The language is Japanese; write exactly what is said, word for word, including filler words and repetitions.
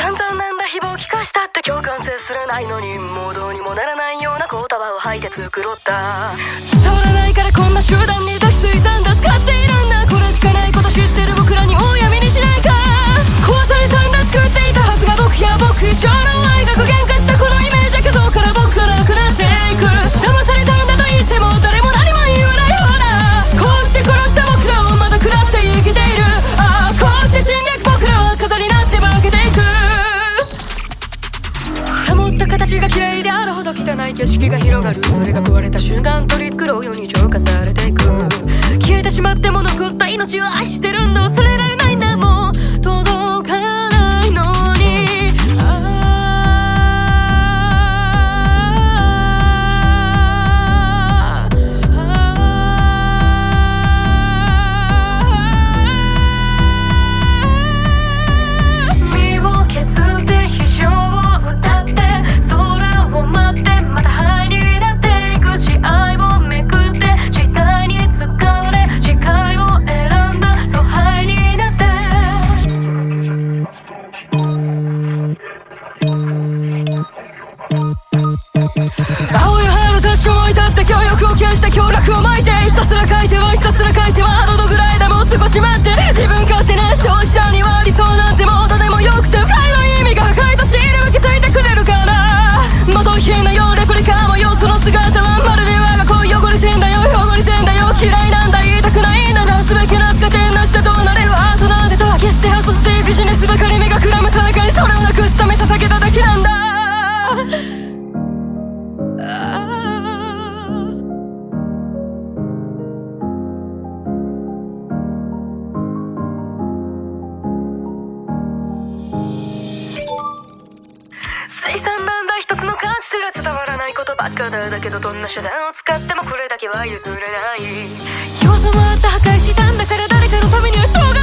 散々なんだ誹謗聞かしたって共感性すらないのに、もうどうにもならないような言葉を吐いて繕った。伝わらないからこんな集団に抱きついたんだ。使っているんだこれしかないこと知ってる僕らに大闇にしないか。壊されたんだ作っていたはずが僕や僕以上の愛が具現化したこのイメージだけどから僕がなくなっていく。騙されたんだと言っても誰も何も言わないようだ。こうして殺した僕らをまた食らって生きている。ああこうして死んでいく僕らは飾りになって負けていく。保った形が綺麗であるほど汚い景色が広がる。それが壊れた瞬間取り繕うように浄化されていく。消えてしまっても残った命を愛してるんだ。忘れられないんだもう届かないのに。身を削って飛翔を歌って空を待ってまた灰になっていく。試合をめくって時代に使われ視界を選んだ。そう灰になって青い春たちを至って強欲を消して強楽を巻いて、ひたすら書いてはひたすら書いてはどのぐらいでも少し待って。自分勝手な消費者には理想なんてもうどうでもよくて、深いの意味が深いとシールは気づいてくれるかな。元品のようレプリカもよその姿はまるで我が子汚れてんだよ汚れてんだよ嫌いなんだ言いたくないんだなすべきな使ってなしてどうなれるアートなんてとは決して発想してビジネスばかり目がくらむさなかにそれをなくすため捧げただけなんだ。水産なんだ一つの感じすら伝わらないことばっかだ。だけどどんな手段を使ってもこれだけは譲れない。要素もあった破壊したんだから誰かのためにはしょうが